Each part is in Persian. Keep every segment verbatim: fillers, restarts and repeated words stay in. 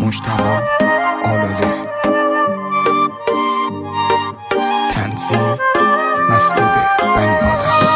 مجتبی آلاله. تنظیم مسعود بنی آدم.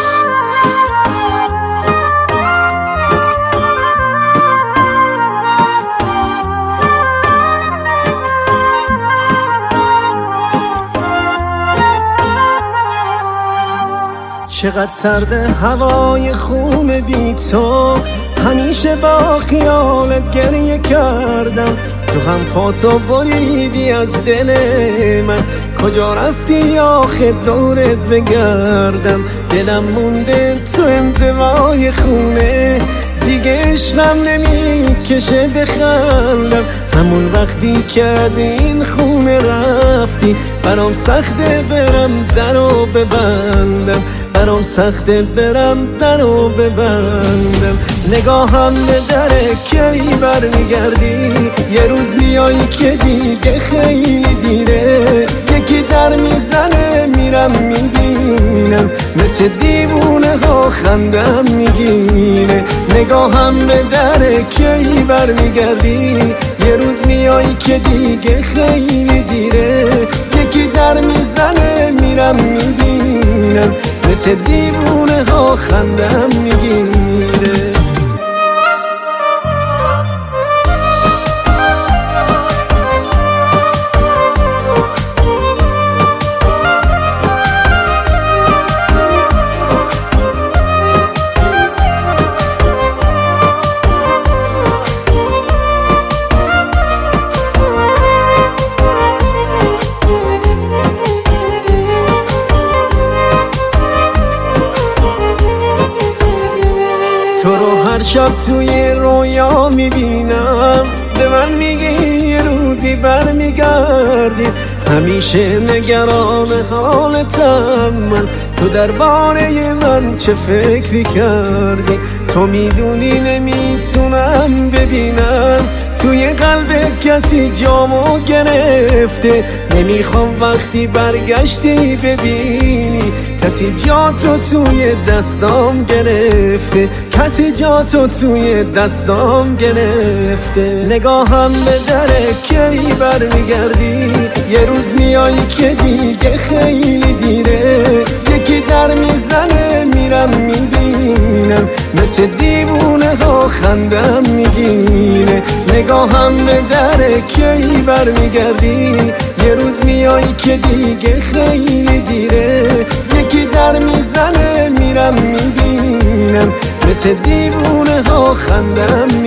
چقدر سرده هوای خون بی تو، همیشه با خیالت گریه کردم. تو هم پاتو بریدی از دل من، کجا رفتی آخه دورت بگردم. دلم مونده تو انزوای خونه، دیگه عشقم نمیکشه بخندم. همون وقتی که از این خونه رفتی، برام سخته برم درو ببندم. برام سخته برم درو ببندم. نگاهم به دره کی برمیگردی، یه روز میایی که دیگه خیلی دیره. یکی در میزنه میرم میبینم، مثل دیوونه ها خندم میگیره. نگاهم به دره کی برمیگردی، یه روز میایی که دیگه خیلی دیره. یکی در میزنه میرم میبینم، مثل دیوونه ها خندم میگیره. تو رو هر شب توی رویا میبینم، به من میگی یه روزی برمیگردی. همیشه نگران حالتم من، تو درباره من چه فکری کردی؟ تو میدونی نمیتونم ببینم توی قلب کسی جامو گرفته. نمیخوام وقتی برگشتی ببینی کسی جا تو توی دستام گرفته. کسی جا تو توی دستام گرفته. نگاهم به دره کی برمیگردی، یه روز میایی که دیگه خیلی دیره. یکی در میزنه میرم میبینم، مثل دیوونه ها خندم میگیره. نگاهم به دره کی برمیگردی، یه روز میایی که دیگه خیلی دیره. یکی در میزنه میرم میبینم، مثل دیوونه ها خندم